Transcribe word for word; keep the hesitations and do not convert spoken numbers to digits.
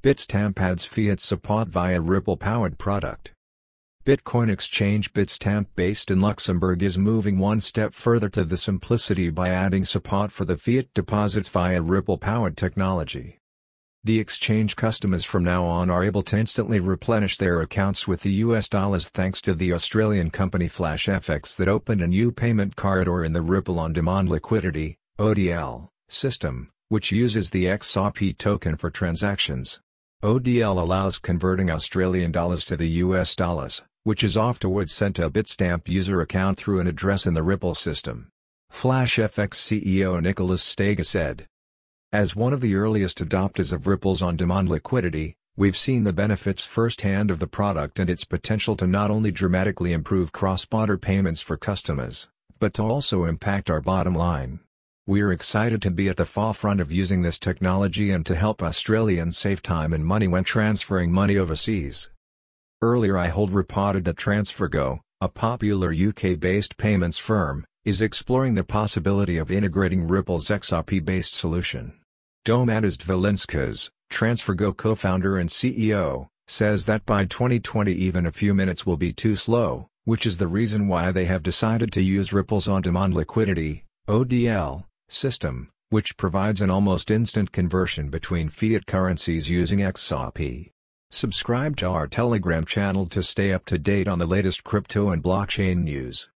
Bitstamp adds fiat support via Ripple-powered product. Bitcoin exchange Bitstamp, based in Luxembourg, is moving one step further to the simplicity by adding support for the fiat deposits via Ripple-powered technology. The exchange customers from now on are able to instantly replenish their accounts with the U S dollars thanks to the Australian company FlashFX that opened a new payment corridor in the Ripple On-Demand Liquidity (O D L) system, which uses the X R P token for transactions. O D L allows converting Australian dollars to the U S dollars, which is afterwards sent to a Bitstamp user account through an address in the Ripple system. FlashFX C E O Nicholas Stega said, "As one of the earliest adopters of Ripple's on-demand liquidity, we've seen the benefits firsthand of the product and its potential to not only dramatically improve cross-border payments for customers, but to also impact our bottom line. We're excited to be at the forefront of using this technology and to help Australians save time and money when transferring money overseas." Earlier I hold reported that TransferGo, a popular U K-based payments firm, is exploring the possibility of integrating Ripple's X R P-based solution. Domantas Dvalinskas, TransferGo co-founder and C E O, says that by twenty twenty even a few minutes will be too slow, which is the reason why they have decided to use Ripple's on-demand liquidity (O D L) system, which provides an almost instant conversion between fiat currencies using X R P. Subscribe to our Telegram channel to stay up to date on the latest crypto and blockchain news.